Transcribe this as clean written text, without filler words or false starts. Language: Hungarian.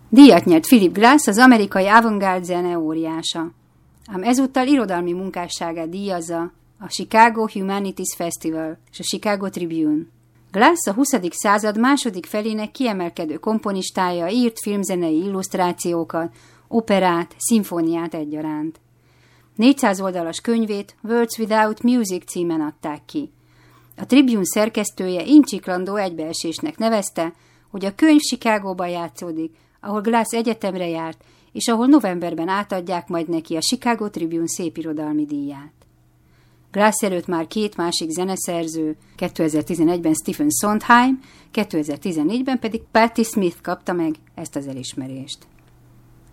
Díjat nyert Philip Glass, az amerikai avantgárd zene óriása. Ám ezúttal irodalmi munkásságát díjazza a Chicago Humanities Festival és a Chicago Tribune. Glass a 20. század második felének kiemelkedő komponistája, írt filmzenei illusztrációkat, operát, szimfóniát egyaránt. 400 oldalas könyvét Words Without Music címen adták ki. A Tribune szerkesztője incsiklandó egybeesésnek nevezte, hogy a könyv Chicagóban játszódik, ahol Glass egyetemre járt, és ahol novemberben átadják majd neki a Chicago Tribune szépirodalmi díját. Glass előtt már két másik zeneszerző, 2011-ben Stephen Sondheim, 2014-ben pedig Patti Smith kapta meg ezt az elismerést.